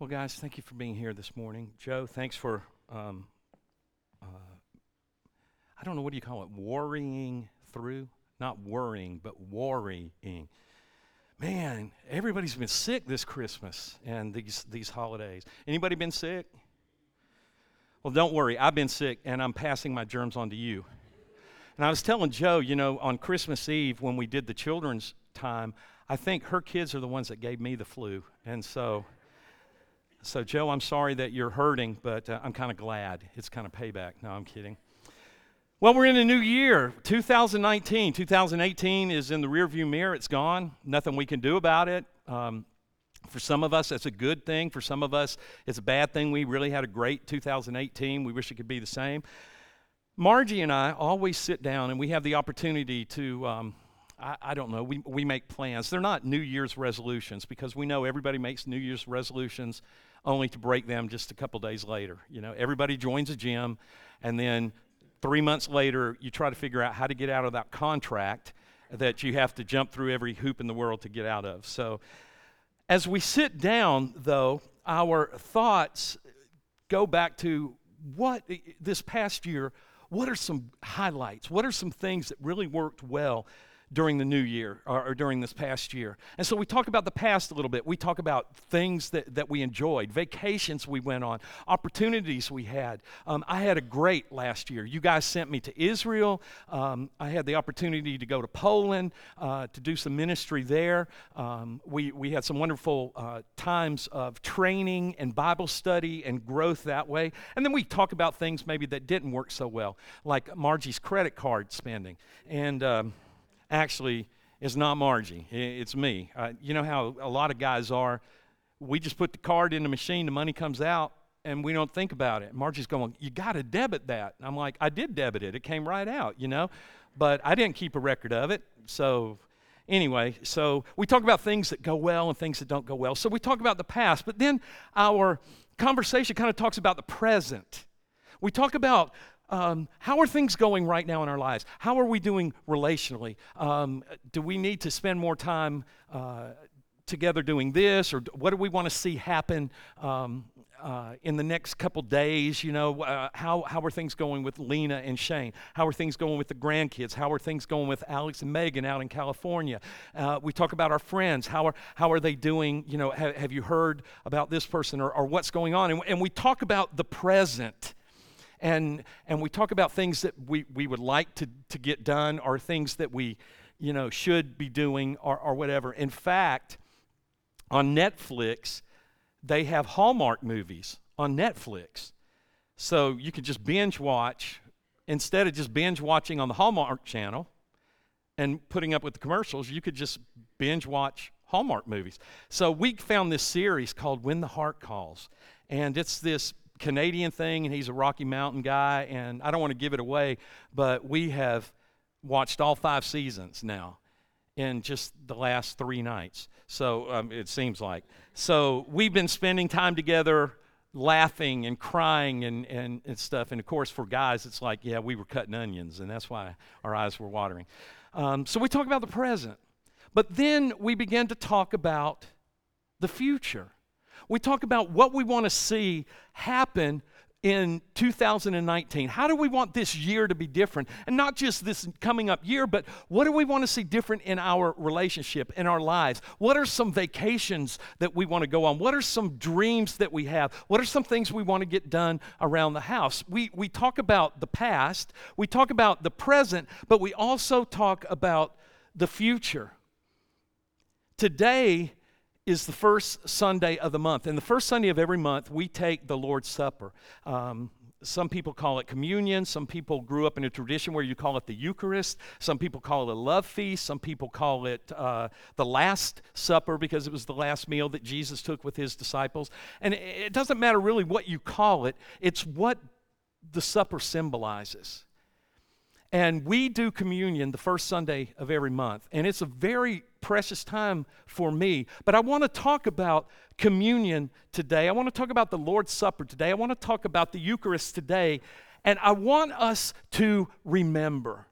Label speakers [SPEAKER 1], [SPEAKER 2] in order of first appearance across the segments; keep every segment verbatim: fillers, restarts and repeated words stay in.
[SPEAKER 1] Well, guys, thank you for being here this morning. Joe, thanks for, um, uh, I don't know, what do you call it, worrying through? Not worrying, but worrying. Man, everybody's been sick this Christmas and these, these holidays. Anybody been sick? Well, don't worry, I've been sick, and I'm passing my germs on to you. And I was telling Joe, you know, on Christmas Eve when we did the children's time, I think her kids are the ones that gave me the flu. And so... So, Joe, I'm sorry that you're hurting, but uh, I'm kind of glad. It's kind of payback. No, I'm kidding. Well, we're in a new year, two thousand nineteen. two thousand eighteen is in the rearview mirror. It's gone. Nothing we can do about it. Um, for some of us, that's a good thing. For some of us, it's a bad thing. We really had a great two thousand eighteen. We wish it could be the same. Margie and I always sit down, and we have the opportunity to... Um, I, I don't know, we, we make plans. They're not New Year's resolutions because we know everybody makes New Year's resolutions only to break them just a couple days later. You know, everybody joins a gym, and then three months later, you try to figure out how to get out of that contract that you have to jump through every hoop in the world to get out of. So as we sit down, though, our thoughts go back to what, this past year, what are some highlights? What are some things that really worked well during the new year or, or during this past year? And so we talk about the past a little bit. We talk about things that, that we enjoyed, vacations we went on, opportunities we had. Um, I had a great last year. You guys sent me to Israel. Um, I had the opportunity to go to Poland uh, to do some ministry there. Um, we, we had some wonderful uh, times of training and Bible study and growth that way. And then we talk about things maybe that didn't work so well, like Margie's credit card spending. And... Um, Actually, it's not Margie, it's me. Uh, you know how a lot of guys are, we just put the card in the machine, the money comes out, and we don't think about it. Margie's going, you got to debit that. And I'm like, I did debit it, it came right out, you know, but I didn't keep a record of it. So anyway, so we talk about things that go well and things that don't go well. So we talk about the past, but then our conversation kind of talks about the present. We talk about Um, how are things going right now in our lives? How are we doing relationally? Um, do we need to spend more time uh, together doing this, or what do we want to see happen um, uh, in the next couple days? You know, uh, how how are things going with Lena and Shane? How are things going with the grandkids? How are things going with Alex and Megan out in California? Uh, we talk about our friends. How are how are they doing? You know, have, have you heard about this person or, or what's going on? And, and we talk about the present. And and we talk about things that we, we would like to, to get done or things that we, you know, should be doing or, or whatever. In fact, on Netflix, they have Hallmark movies on Netflix. So you can just binge watch, instead of just binge watching on the Hallmark channel and putting up with the commercials, you could just binge watch Hallmark movies. So we found this series called When the Heart Calls. And it's this Canadian thing, and he's a Rocky Mountain guy, and I don't want to give it away, but we have watched all five seasons now in just the last three nights. So um, it seems like. So we've been spending time together, laughing and crying and, and, and stuff. And of course, for guys, it's like, yeah, we were cutting onions, and that's why our eyes were watering. Um, so we talk about the present, but then we begin to talk about the future. We talk about what we want to see happen in two thousand nineteen. How do we want this year to be different? And not just this coming up year, but what do we want to see different in our relationship, in our lives? What are some vacations that we want to go on? What are some dreams that we have? What are some things we want to get done around the house? We, we talk about the past, we talk about the present, but we also talk about the future. Today is the first Sunday of the month. And the first Sunday of every month, we take the Lord's Supper. Um, some people call it communion. Some people grew up in a tradition where you call it the Eucharist. Some people call it a love feast. Some people call it uh, the Last Supper because it was the last meal that Jesus took with his disciples. And it doesn't matter really what you call it. It's what the supper symbolizes. And we do communion the first Sunday of every month. And it's a very precious time for me. But I want to talk about communion today. I want to talk about the Lord's Supper today. I want to talk about the Eucharist today. And I want us to remember.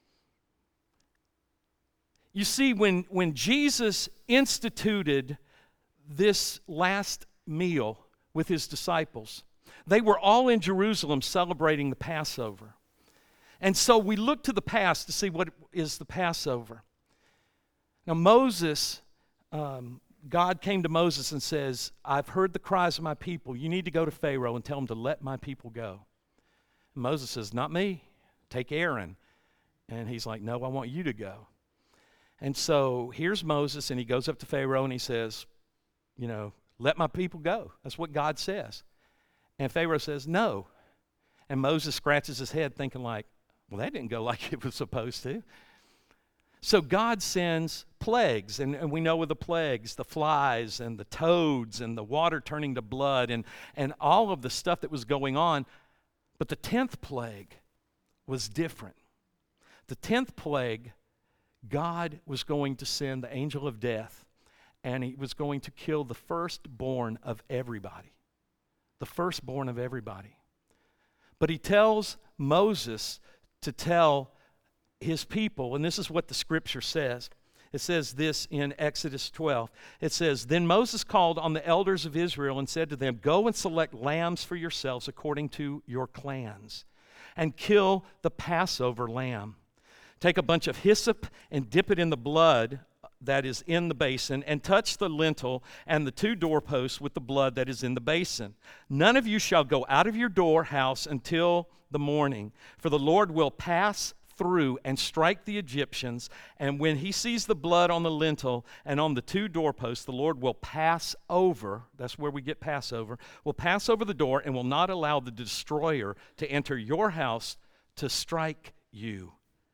[SPEAKER 1] You see, when, when Jesus instituted this last meal with his disciples. They were all in Jerusalem celebrating the Passover. And so we look to the past to see what is the Passover. Now Moses, um, God came to Moses and says, I've heard the cries of my people. You need to go to Pharaoh and tell him to let my people go. And Moses says, not me. Take Aaron. And he's like, no, I want you to go. And so here's Moses, and he goes up to Pharaoh and he says, you know, let my people go. That's what God says. And Pharaoh says, no. And Moses scratches his head thinking like, well, that didn't go like it was supposed to. So God sends plagues, and, and we know of the plagues, the flies and the toads and the water turning to blood and, and all of the stuff that was going on. But the tenth plague was different. The tenth plague, God was going to send the angel of death, and he was going to kill the firstborn of everybody. The firstborn of everybody. But he tells Moses to tell his people, and this is what the scripture says. It says this in Exodus twelve. It says, then Moses called on the elders of Israel and said to them, go and select lambs for yourselves according to your clans, and kill the Passover lamb. Take a bunch of hyssop and dip it in the blood that is in the basin, and touch the lintel and the two doorposts with the blood that is in the basin. None of you shall go out of your door house until the morning, for the Lord will pass through and strike the Egyptians, and when he sees the blood on the lintel and on the two doorposts, the Lord will pass over, that's where we get Passover, will pass over the door and will not allow the destroyer to enter your house to strike you.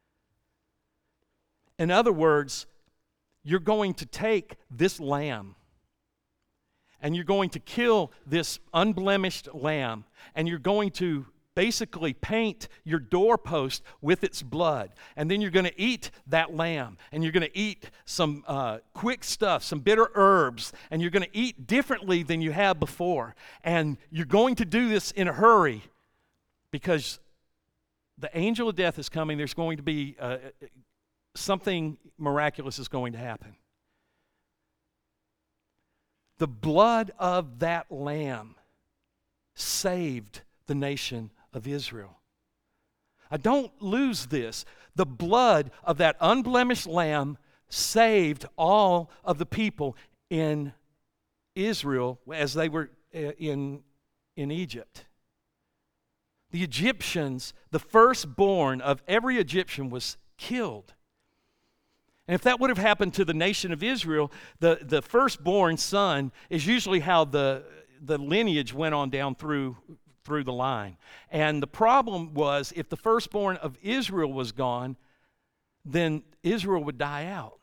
[SPEAKER 1] In other words, you're going to take this lamb and you're going to kill this unblemished lamb, and you're going to basically paint your doorpost with its blood. And then you're going to eat that lamb, and you're going to eat some uh, quick stuff, some bitter herbs, and you're going to eat differently than you have before. And you're going to do this in a hurry because the angel of death is coming. There's going to be uh, something miraculous is going to happen. The blood of that lamb saved the nation of Israel. I don't lose this. The blood of that unblemished lamb saved all of the people in Israel as they were in, in Egypt. The Egyptians, the firstborn of every Egyptian was killed. And if that would have happened to the nation of Israel, the, the firstborn son is usually how the, the lineage went on down through through the line. And the problem was, if the firstborn of Israel was gone, then Israel would die out.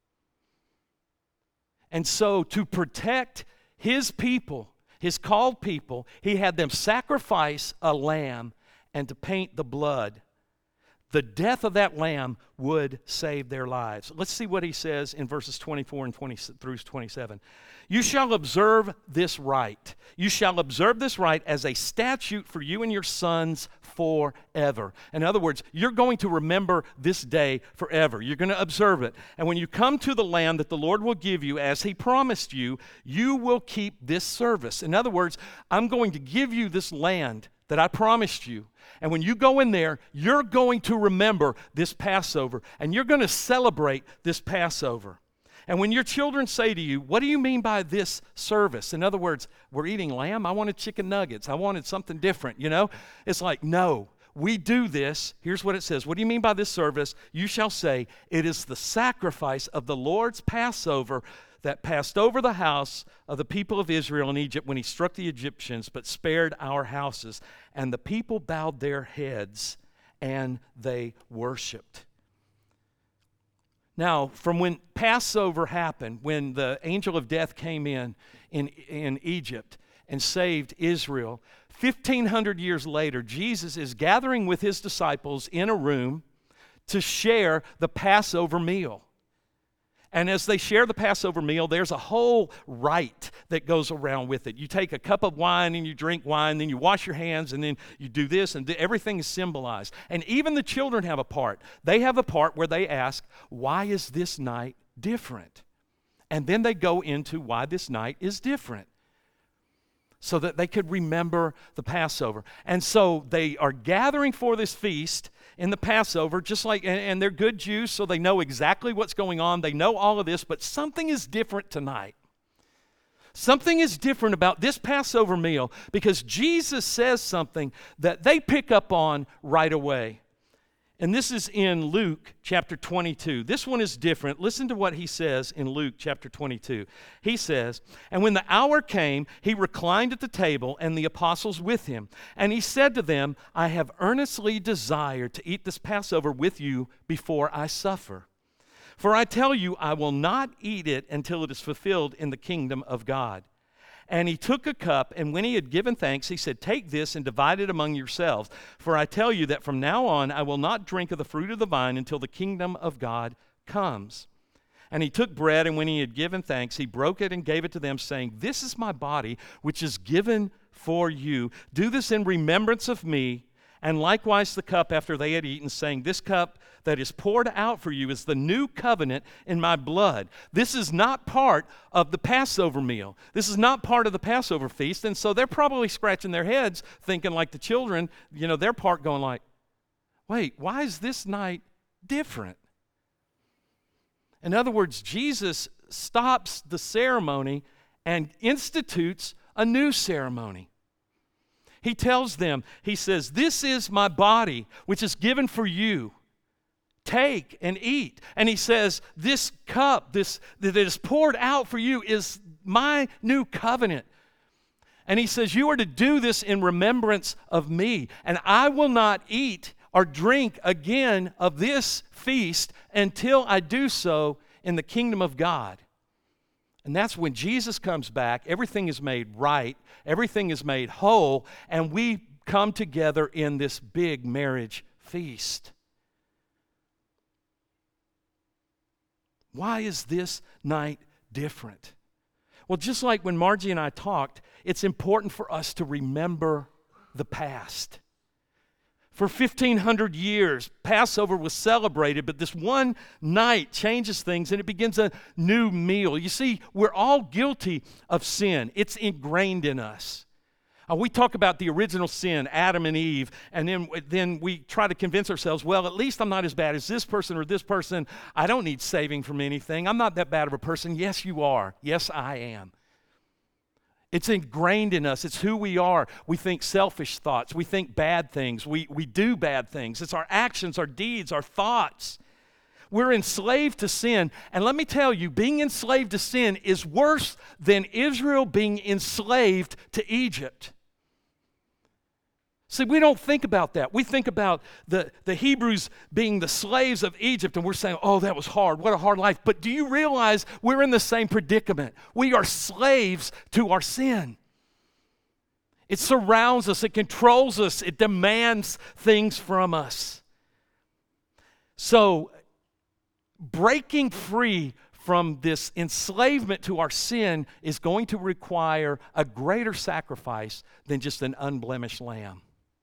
[SPEAKER 1] And so to protect his people, his called people, he had them sacrifice a lamb and to paint the blood. The death of that lamb would save their lives. Let's see what he says in verses twenty-four and twenty through twenty-seven. You shall observe this rite. You shall observe this rite as a statute for you and your sons forever. In other words, you're going to remember this day forever. You're going to observe it. And when you come to the land that the Lord will give you as he promised you, you will keep this service. In other words, I'm going to give you this land that I promised you. And when you go in there, you're going to remember this Passover, and you're going to celebrate this Passover. And when your children say to you, what do you mean by this service? In other words, we're eating lamb? I wanted chicken nuggets. I wanted something different, you know? It's like, no, we do this. Here's what it says. What do you mean by this service? You shall say, it is the sacrifice of the Lord's Passover that passed over the house of the people of Israel in Egypt when he struck the Egyptians, but spared our houses. And the people bowed their heads and they worshiped. Now, from when Passover happened, when the angel of death came in in, in Egypt and saved Israel, fifteen hundred years later, Jesus is gathering with his disciples in a room to share the Passover meal. And as they share the Passover meal, there's a whole rite that goes around with it. You take a cup of wine and you drink wine, then you wash your hands, and then you do this, and th- everything is symbolized. And even the children have a part. They have a part where they ask, why is this night different? And then they go into why this night is different. so that they could remember the Passover. And so they are gathering for this feast in the Passover, just like, and, and they're good Jews, so they know exactly what's going on. They know all of this, but something is different tonight. Something is different about this Passover meal because Jesus says something that they pick up on right away. And this is in Luke chapter twenty-two. This one is different. Listen to what he says in Luke chapter twenty-two. He says, "And when the hour came, he reclined at the table and the apostles with him. And he said to them, I have earnestly desired to eat this Passover with you before I suffer. For I tell you, I will not eat it until it is fulfilled in the kingdom of God. And he took a cup, and when he had given thanks, he said, Take this and divide it among yourselves. For I tell you that from now on I will not drink of the fruit of the vine until the kingdom of God comes. And he took bread, and when he had given thanks, he broke it and gave it to them, saying, This is my body, which is given for you. Do this in remembrance of me. And likewise the cup after they had eaten, saying, This cup that is poured out for you is the new covenant in my blood. This is not part of the Passover meal. This is not part of the Passover feast. And so they're probably scratching their heads, thinking like the children, you know, their part going like, wait, why is this night different? In other words, Jesus stops the ceremony and institutes a new ceremony. He tells them, he says, This is my body, which is given for you. Take and eat. And he says, this cup, this that is poured out for you is my new covenant. And he says, you are to do this in remembrance of me. And I will not eat or drink again of this feast until I do so in the kingdom of God. And that's when Jesus comes back, everything is made right, everything is made whole, and we come together in this big marriage feast. Why is this night different? Well, just like when Margie and I talked, it's important for us to remember the past. For fifteen hundred years, Passover was celebrated, but this one night changes things and it begins a new meal. You see, we're all guilty of sin. It's ingrained in us. Uh, we talk about the original sin, Adam and Eve, and then, then we try to convince ourselves, well, at least I'm not as bad as this person or this person. I don't need saving from anything. I'm not that bad of a person. Yes, you are. Yes, I am. It's ingrained in us. It's who we are. We think selfish thoughts. We think bad things. We, we do bad things. It's our actions, our deeds, our thoughts. We're enslaved to sin. And let me tell you, being enslaved to sin is worse than Israel being enslaved to Egypt. See, we don't think about that. We think about the, the Hebrews being the slaves of Egypt, and we're saying, oh, that was hard. What a hard life. But do you realize we're in the same predicament? We are slaves to our sin. It surrounds us. It controls us. It demands things from us. So, breaking free from this enslavement to our sin is going to require a greater sacrifice than just an unblemished lamb.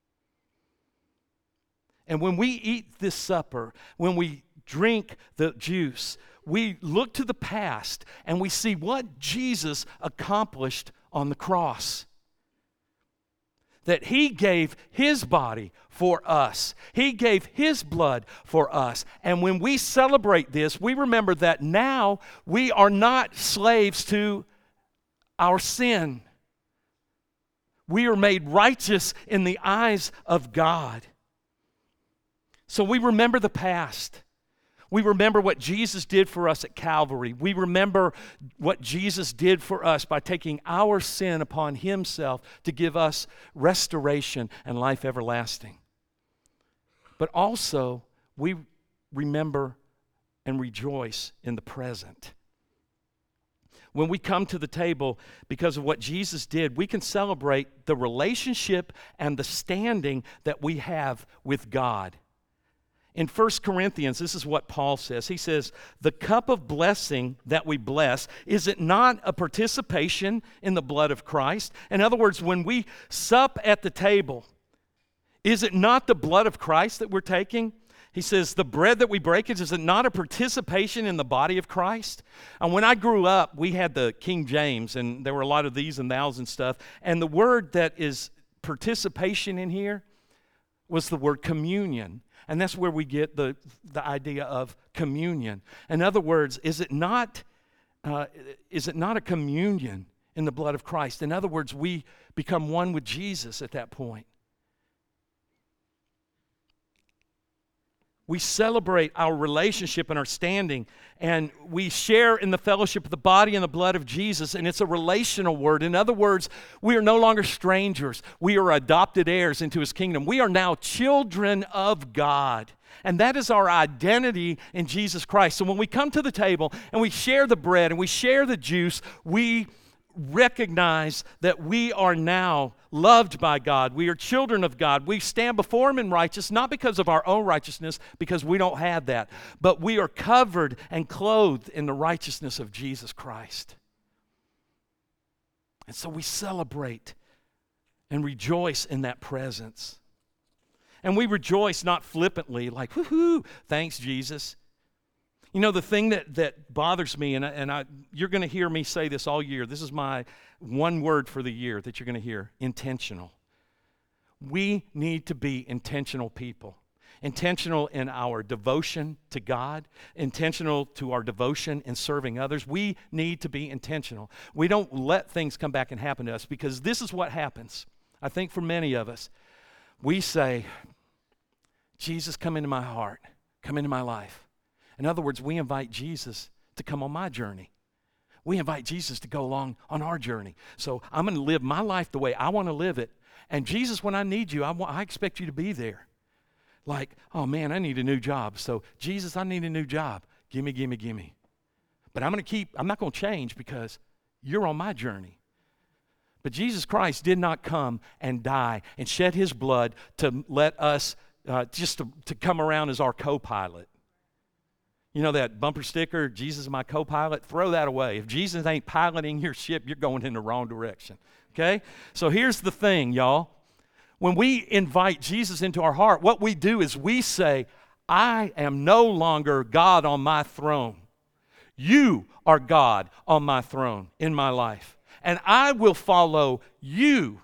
[SPEAKER 1] And when we eat this supper, when we drink the juice, we look to the past and we see what Jesus accomplished on the cross. That He gave His body for us. He gave His blood for us. And when we celebrate this, we remember that now we are not slaves to our sin. We are made righteous in the eyes of God. So we remember the past. We remember what Jesus did for us at Calvary. We remember what Jesus did for us by taking our sin upon Himself to give us restoration and life everlasting. But also, we remember and rejoice in the present. When we come to the table because of what Jesus did, we can celebrate the relationship and the standing that we have with God. In First Corinthians, this is what Paul says. He says, the cup of blessing that we bless, is it not a participation in the blood of Christ? In other words, when we sup at the table, is it not the blood of Christ that we're taking? He says, the bread that we break, is it not a participation in the body of Christ? And when I grew up, we had the King James, and there were a lot of these and thous and stuff. And the word that is participation in here was the word communion. And that's where we get the, the idea of communion. In other words, is it not, uh, is it not a communion in the blood of Christ? In other words, we become one with Jesus at that point. We celebrate our relationship and our standing, and we share in the fellowship of the body and the blood of Jesus, and it's a relational word. In other words, we are no longer strangers. We are adopted heirs into His kingdom. We are now children of God, and that is our identity in Jesus Christ. So when we come to the table and we share the bread and we share the juice, we recognize that we are now loved by God. We are children of God. We stand before Him in righteousness, not because of our own righteousness, because we don't have that, but we are covered and clothed in the righteousness of Jesus Christ. And so we celebrate and rejoice in that presence. And we rejoice not flippantly, like, woohoo, thanks, Jesus. You know, the thing that, that bothers me, and, I, and I, you're going to hear me say this all year. This is my one word for the year that you're going to hear, intentional. We need to be intentional people. Intentional in our devotion to God, intentional to our devotion in serving others. We need to be intentional. We don't let things come back and happen to us, because this is what happens. I think for many of us, we say, Jesus, come into my heart, come into my life. In other words, we invite Jesus to come on my journey. We invite Jesus to go along on our journey. So I'm going to live my life the way I want to live it. And Jesus, when I need you, I, want, I expect you to be there. Like, oh man, I need a new job. So Jesus, I need a new job. Gimme, gimme, gimme. But I'm going to keep, I'm not going to change because you're on my journey. But Jesus Christ did not come and die and shed His blood to let us, uh, just to, to come around as our co-pilot. You know that bumper sticker, Jesus is my co-pilot? Throw that away. If Jesus ain't piloting your ship, you're going in the wrong direction, okay? So here's the thing, y'all. When we invite Jesus into our heart, what we do is we say, I am no longer God on my throne. You are God on my throne in my life. And I will follow you.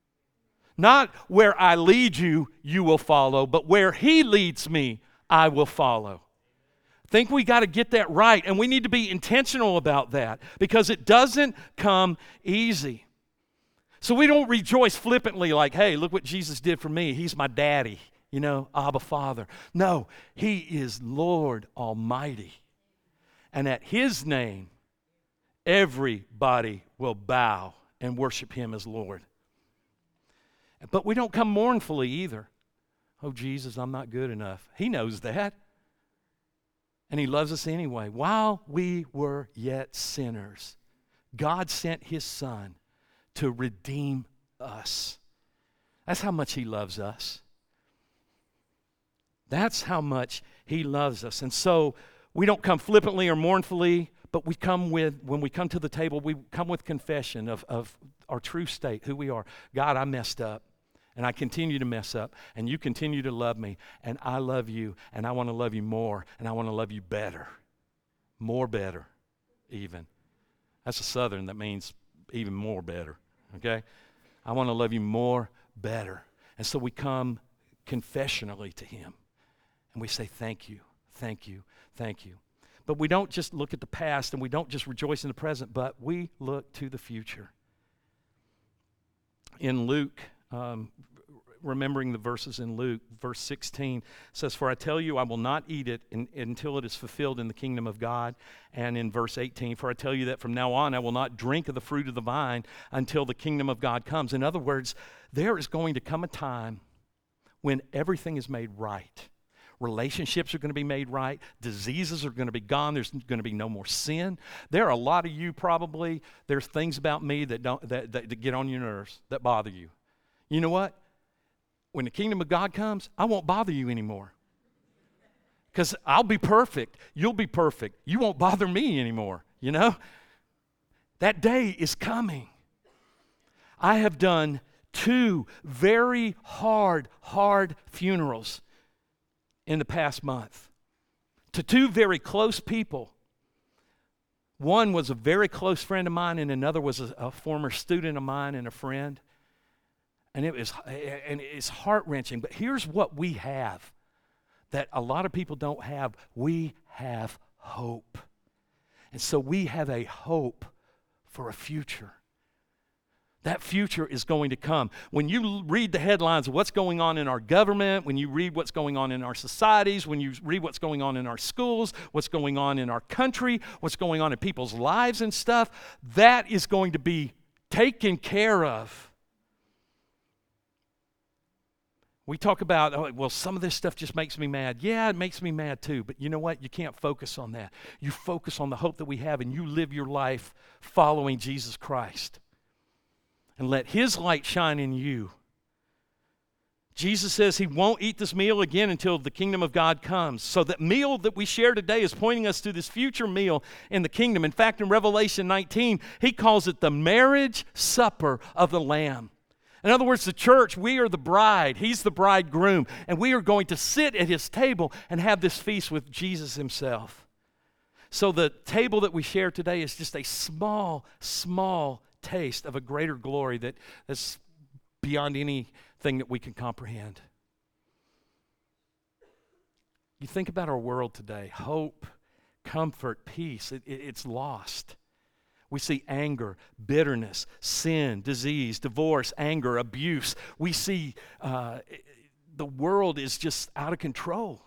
[SPEAKER 1] Not where I lead you, you will follow, but where He leads me, I will follow. Think we got to get that right, and we need to be intentional about that, because it doesn't come easy. So we don't rejoice flippantly like, hey, look what Jesus did for me. He's my daddy, you know, Abba Father. No, He is Lord Almighty. And at His name, everybody will bow and worship Him as Lord. But we don't come mournfully either. Oh, Jesus, I'm not good enough. He knows that. And He loves us anyway. While we were yet sinners, God sent His Son to redeem us. That's how much He loves us. That's how much He loves us. And so we don't come flippantly or mournfully, but we come with, when we come to the table, we come with confession of, of our true state, who we are. God, I messed up. And I continue to mess up, and you continue to love me, and I love you, and I want to love you more, and I want to love you better. More better, even. That's a Southern that means even more better, okay? I want to love you more better. And so we come confessionally to Him, and we say, thank you, thank you, thank you. But we don't just look at the past, and we don't just rejoice in the present, but we look to the future. In Luke, Um, remembering the verses in Luke, verse sixteen says, for I tell you, I will not eat it in, until it is fulfilled in the kingdom of God. And in verse eighteen, for I tell you that from now on I will not drink of the fruit of the vine until the kingdom of God comes. In other words, there is going to come a time when everything is made right. Relationships are going to be made right. Diseases are going to be gone. There's going to be no more sin. There are a lot of you probably, there's things about me that don't that, that, that get on your nerves, that bother you. You know what? When the kingdom of God comes, I won't bother you anymore. Because I'll be perfect. You'll be perfect. You won't bother me anymore, you know? That day is coming. I have done two very hard, hard funerals in the past month to two very close people. One was a very close friend of mine, and another was a, a former student of mine and a friend. And it was, and it's heart-wrenching. But here's what we have that a lot of people don't have. We have hope. And so we have a hope for a future. That future is going to come. When you read the headlines of what's going on in our government, when you read what's going on in our societies, when you read what's going on in our schools, what's going on in our country, what's going on in people's lives and stuff, that is going to be taken care of. We talk about, oh, well, some of this stuff just makes me mad. Yeah, it makes me mad too, but you know what? You can't focus on that. You focus on the hope that we have, and you live your life following Jesus Christ. And let His light shine in you. Jesus says He won't eat this meal again until the kingdom of God comes. So that meal that we share today is pointing us to this future meal in the kingdom. In fact, in Revelation nineteen, He calls it the marriage supper of the Lamb. In other words, the church, we are the bride. He's the bridegroom. And we are going to sit at His table and have this feast with Jesus Himself. So the table that we share today is just a small, small taste of a greater glory that is beyond anything that we can comprehend. You think about our world today, hope, comfort, peace, it, it, it's lost. We see anger, bitterness, sin, disease, divorce, anger, abuse. We see uh, the world is just out of control.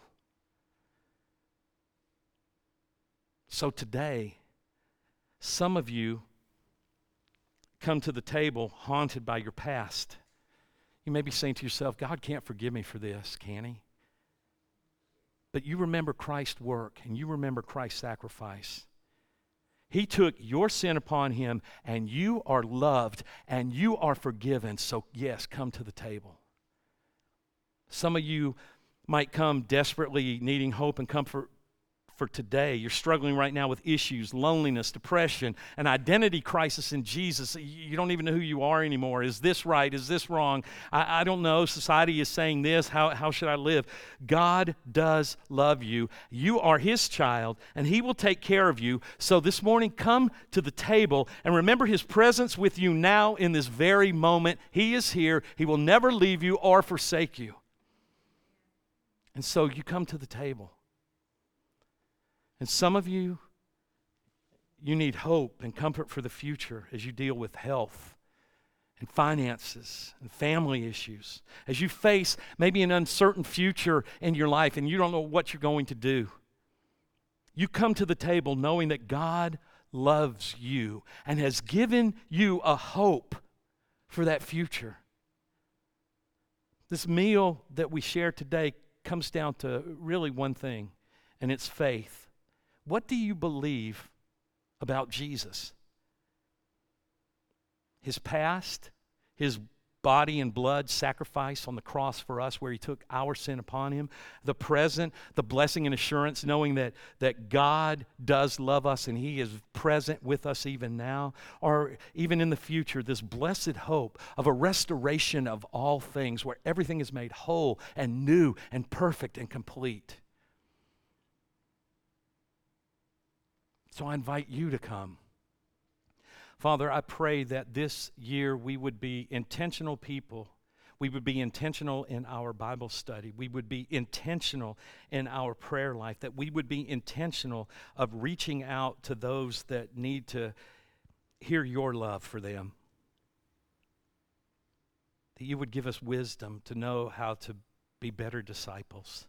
[SPEAKER 1] So today, some of you come to the table haunted by your past. You may be saying to yourself, God can't forgive me for this, can He? But you remember Christ's work and you remember Christ's sacrifice. He took your sin upon Him, and you are loved and you are forgiven. So yes, come to the table. Some of you might come desperately needing hope and comfort for today. You're struggling right now with issues, loneliness, depression, an identity crisis in Jesus. You don't even know who you are anymore. Is this right? Is this wrong? I, I don't know. Society is saying this. How, how should I live? God does love you. You are His child, and He will take care of you. So this morning, come to the table and remember His presence with you now in this very moment. He is here. He will never leave you or forsake you. And so you come to the table. And some of you, you need hope and comfort for the future as you deal with health and finances and family issues. As you face maybe an uncertain future in your life and you don't know what you're going to do. You come to the table knowing that God loves you and has given you a hope for that future. This meal that we share today comes down to really one thing, and it's faith. What do you believe about Jesus? His past, His body and blood sacrifice on the cross for us where He took our sin upon Him. The present, the blessing and assurance knowing that, that God does love us and He is present with us even now. Or even in the future, this blessed hope of a restoration of all things where everything is made whole and new and perfect and complete. So I invite you to come. Father, I pray that this year we would be intentional people. We would be intentional in our Bible study. We would be intentional in our prayer life. That we would be intentional of reaching out to those that need to hear your love for them. That you would give us wisdom to know how to be better disciples.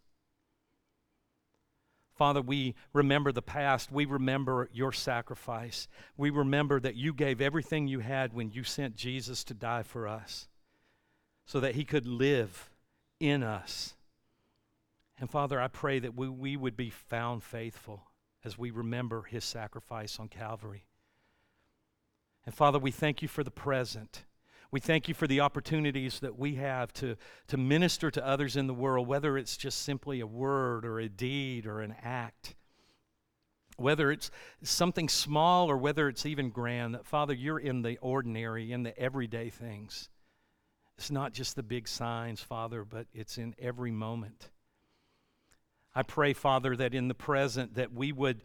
[SPEAKER 1] Father, we remember the past. We remember your sacrifice. We remember that you gave everything you had when you sent Jesus to die for us so that He could live in us. And Father, I pray that we, we would be found faithful as we remember His sacrifice on Calvary. And Father, we thank you for the present. We thank you for the opportunities that we have to, to minister to others in the world, whether it's just simply a word or a deed or an act, whether it's something small or whether it's even grand. That, Father, you're in the ordinary, in the everyday things. It's not just the big signs, Father, but it's in every moment. I pray, Father, that in the present that we would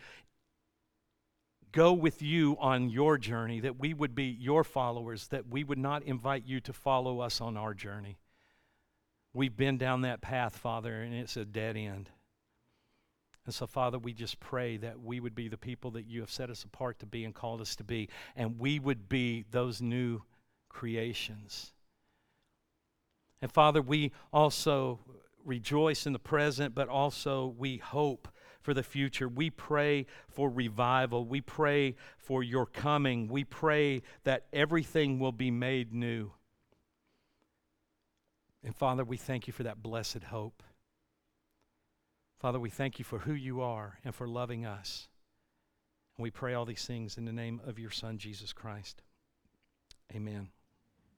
[SPEAKER 1] go with you on your journey, that we would be your followers, that we would not invite you to follow us on our journey. We've been down that path, Father, and it's a dead end. And so, Father, we just pray that we would be the people that you have set us apart to be and called us to be, and we would be those new creations. And Father, we also rejoice in the present, but also we hope for the future. We pray for revival. We pray for your coming. We pray that everything will be made new. And Father, we thank you for that blessed hope. Father, we thank you for who you are and for loving us. And we pray all these things in the name of your Son, Jesus Christ. Amen.